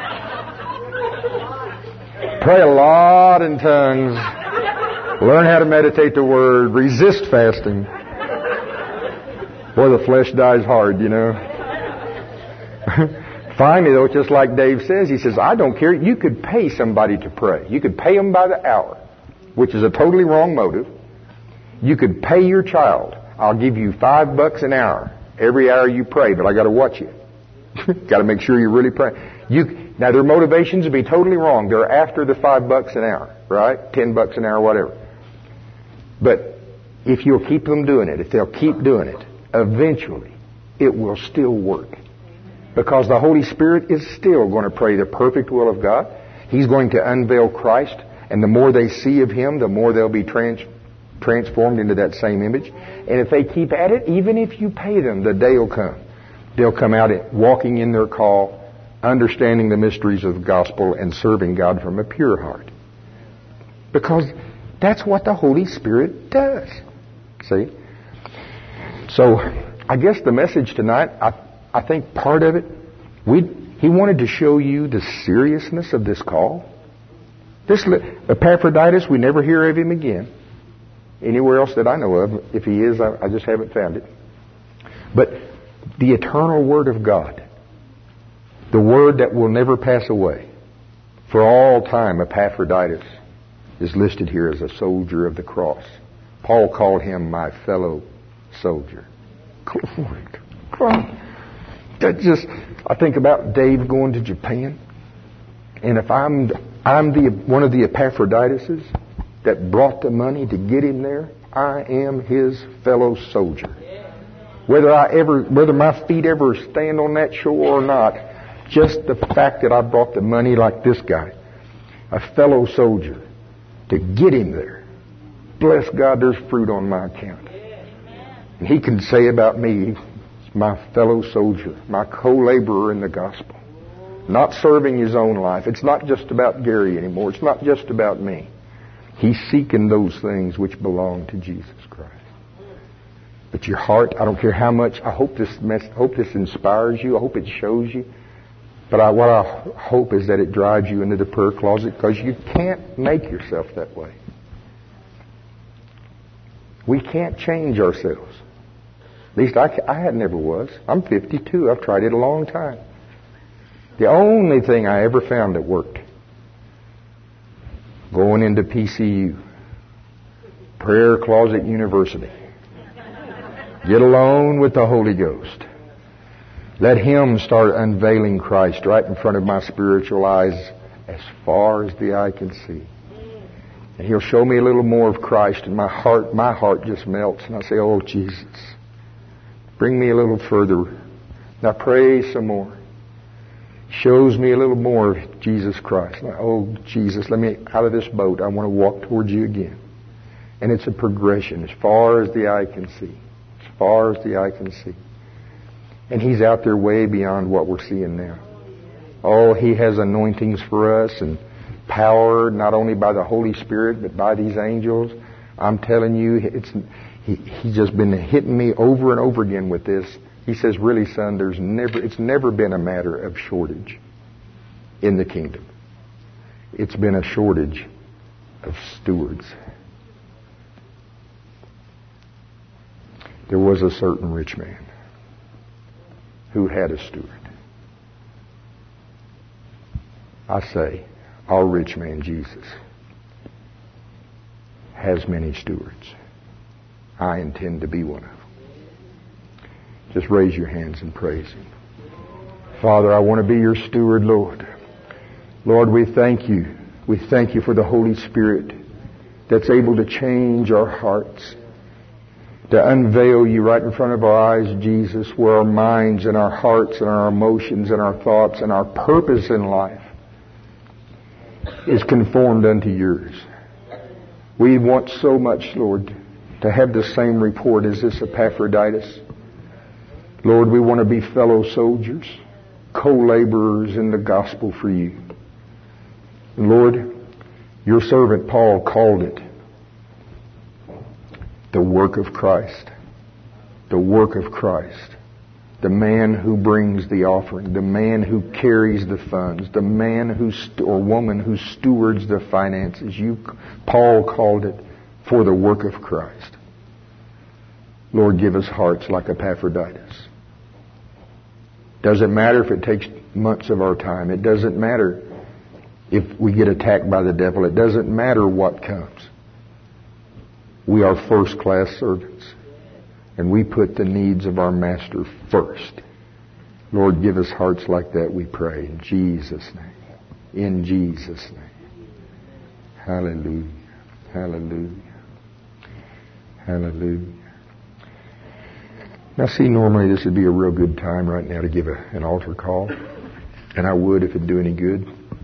pray a lot in tongues, learn how to meditate the Word, resist fasting. Boy, the flesh dies hard, you know. Finally, though, just like Dave says, he says, I don't care. You could pay somebody to pray. You could pay them by the hour, which is a totally wrong motive. You could pay your child. I'll give you five bucks an hour every hour you pray, but I got to watch you. Got to make sure you really pray. You now their motivations would be totally wrong. They're after the five bucks an hour, right? Ten bucks an hour, whatever. But if you'll keep them doing it, if they'll keep doing it, eventually it will still work. Because the Holy Spirit is still going to pray the perfect will of God. He's going to unveil Christ, and the more they see of Him, the more they'll be trans- transformed into that same image. And if they keep at it, even if you pay them, the day will come. They'll come out walking in their call, understanding the mysteries of the gospel, and serving God from a pure heart. Because that's what the Holy Spirit does. See? So, I guess the message tonight, I, I think part of it, we he wanted to show you the seriousness of this call. This Epaphroditus, we never hear of him again. Anywhere else that I know of. If he is, I, I just haven't found it. But the eternal Word of God, the Word that will never pass away, for all time, Epaphroditus is listed here as a soldier of the cross. Paul called him my fellow soldier. Glory to God. That just, I think about Dave going to Japan, and if I'm I'm the one of the Epaphroditus that brought the money to get him there, I am his fellow soldier. Whether I ever, whether my feet ever stand on that shore or not, just the fact that I brought the money like this guy, a fellow soldier, to get him there. Bless God, there's fruit on my account. And he can say about me, my fellow soldier, my co-laborer in the gospel. Not serving his own life. It's not just about Gary anymore. It's not just about me. He's seeking those things which belong to Jesus Christ. But your heart, I don't care how much, I hope this mess, hope this inspires you. I hope it shows you. But I, what I hope is that it drives you into the prayer closet, because you can't make yourself that way. We can't change ourselves. At least I, I had never was. I'm fifty-two. I've tried it a long time. The only thing I ever found that worked, going into P C U, Prayer Closet University. Get alone with the Holy Ghost. Let Him start unveiling Christ right in front of my spiritual eyes as far as the eye can see. And He'll show me a little more of Christ, and my heart, my heart just melts, and I say, oh, Jesus, bring me a little further. Now pray some more. Shows me a little more of Jesus Christ. Now, oh, Jesus, let me out of this boat. I want to walk towards you again. And it's a progression as far as the eye can see. As far as the eye can see. And He's out there way beyond what we're seeing now. Oh, He has anointings for us and power, not only by the Holy Spirit, but by these angels. I'm telling you, it's he, He's just been hitting me over and over again with this. He says, really, son, there's never, it's never been a matter of shortage in the kingdom. It's been a shortage of stewards. There was a certain rich man who had a steward. I say, our rich man, Jesus, has many stewards. I intend to be one of them. Just raise your hands and praise Him. Father, I want to be your steward, Lord. Lord, we thank you. We thank you for the Holy Spirit that's able to change our hearts, to unveil you right in front of our eyes, Jesus, where our minds and our hearts and our emotions and our thoughts and our purpose in life is conformed unto yours. We want so much, Lord, to have the same report as this Epaphroditus. Lord, we want to be fellow soldiers, co-laborers in the gospel for you. And Lord, your servant Paul called it the work of Christ. The work of Christ. The man who brings the offering, the man who carries the funds, the man who st- or woman who stewards the finances. You, Paul called it for the work of Christ. Lord, give us hearts like Epaphroditus. Doesn't matter if it takes months of our time. It doesn't matter if we get attacked by the devil. It doesn't matter what comes. We are first-class servants. And we put the needs of our Master first. Lord, give us hearts like that, we pray. In Jesus' name. In Jesus' name. Hallelujah. Hallelujah. Hallelujah. Now see, normally this would be a real good time right now to give a, an altar call. And I would if it'd do any good.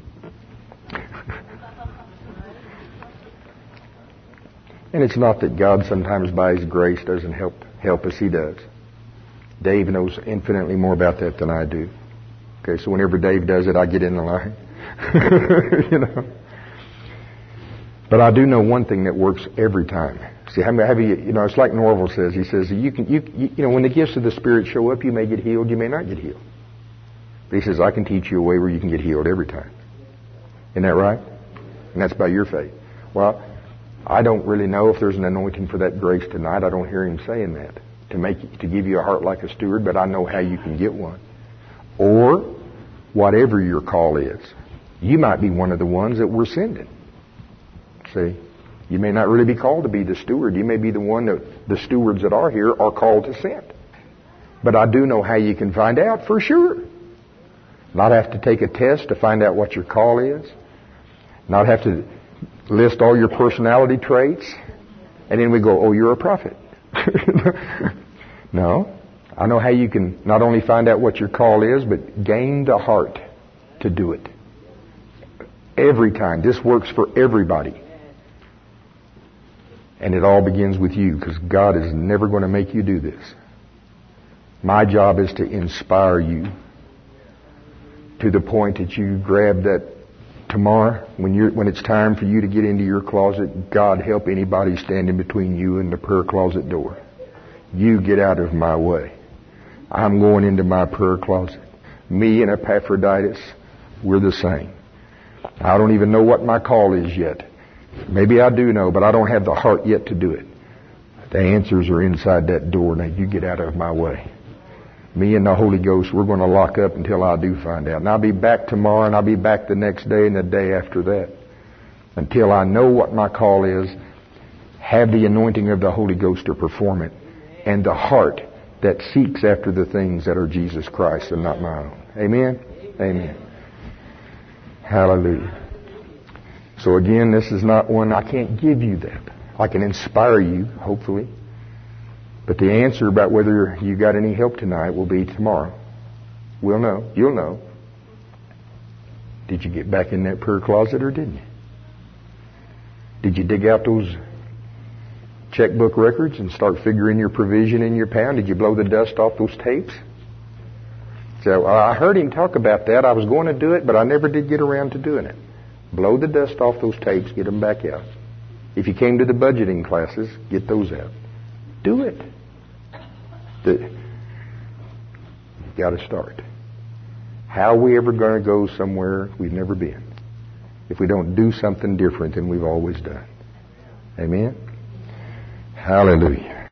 And it's not that God sometimes by His grace doesn't help help us. He does. Dave knows infinitely more about that than I do. Okay, so whenever Dave does it, I get in the line. You know. But I do know one thing that works every time. See, have you, you know, it's like Norval says. He says, you can, you, you know, when the gifts of the Spirit show up, you may get healed, you may not get healed. But he says, I can teach you a way where you can get healed every time. Isn't that right? And that's by your faith. Well, I don't really know if there's an anointing for that grace tonight. I don't hear him saying that. To make, to give you a heart like a steward, but I know how you can get one. Or, whatever your call is. You might be one of the ones that we're sending. See? You may not really be called to be the steward. You may be the one that the stewards that are here are called to send. But I do know how you can find out for sure. Not have to take a test to find out what your call is. Not have to list all your personality traits. And then we go, oh, you're a prophet. No. I know how you can not only find out what your call is, but gain the heart to do it. Every time. This works for everybody. And it all begins with you, because God is never going to make you do this. My job is to inspire you to the point that you grab that tomorrow, when you're, when it's time for you to get into your closet, God help anybody standing between you and the prayer closet door. You get out of my way. I'm going into my prayer closet. Me and Epaphroditus, we're the same. I don't even know what my call is yet. Maybe I do know, but I don't have the heart yet to do it. The answers are inside that door. Now you get out of my way. Me and the Holy Ghost, we're going to lock up until I do find out. And I'll be back tomorrow, and I'll be back the next day and the day after that. Until I know what my call is, have the anointing of the Holy Ghost to perform it, and the heart that seeks after the things that are Jesus Christ and not my own. Amen? Amen. Hallelujah. So again, this is not one, I can't give you that. I can inspire you, hopefully. But the answer about whether you got any help tonight will be tomorrow. We'll know. You'll know. Did you get back in that prayer closet or didn't you? Did you dig out those checkbook records and start figuring your provision in your pound? Did you blow the dust off those tapes? So I heard him talk about that. I was going to do it, but I never did get around to doing it. Blow the dust off those tapes, get them back out. If you came to the budgeting classes, get those out. Do it. The, got to start. How are we ever going to go somewhere we've never been if we don't do something different than we've always done? Amen? Hallelujah.